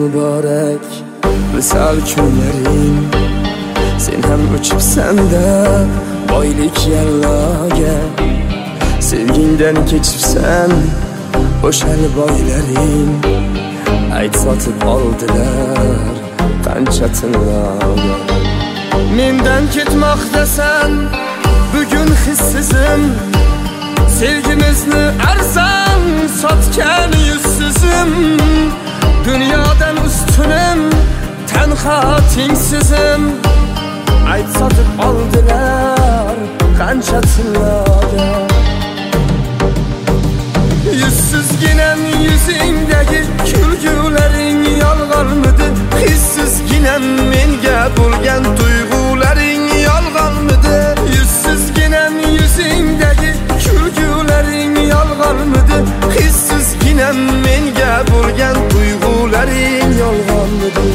mübarek visal kunlaring. Sen ham o'chibsan-da boylik yallaga, sevgingdan kechibsan o'shal boylaring. Ayt sotib oldilar qancha tillarga. Mendan ketmoqdasan bugun hissizim, sevgimizni arzon sotgan yuzsizim. Dunyodan ustunim, tanho tengsizim. Ayt sotib oldilar qancha tillarga. Yuzsizginam yuzingdagi kulgularing yolg'onmidi? Hissizginam menga bo'lgan tuyg'ularing yolg'onmidi? Yuzsizginam yuzingdagi kulgularing yolg'onmidi? Hissizginam menga bo'lgan tuyg'ularing yolg'onmidi?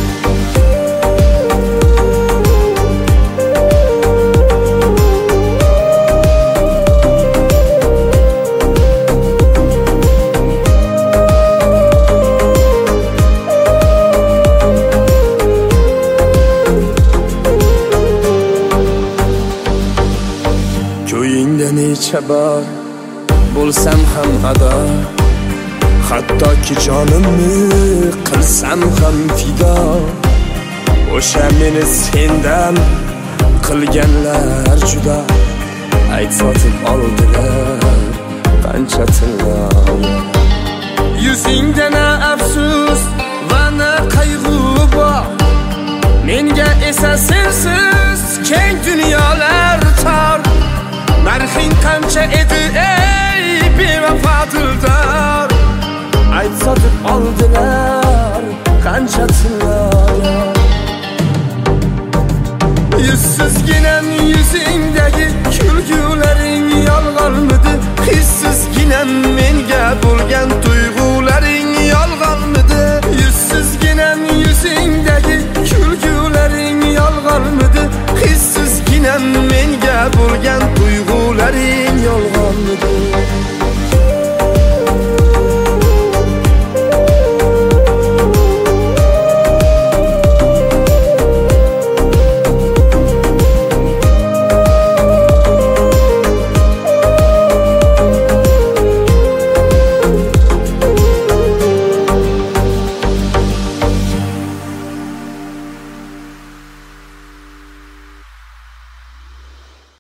Ko'yingda necha bor bo'lsam ham ado, hattoki jonimni qilsam ham fido. O'sha meni sendan qilganlar juda. Ayt sotib oldilar qancha tillarga. Yuzingda na afsus va na qayg'u bor, menga esa sensiz keng dunyolar tor. Narxing qancha edi ey bevafo dildor? Ayt sotib oldilar qancha tillarga. Yuzsizginam yuzingdagi kulgular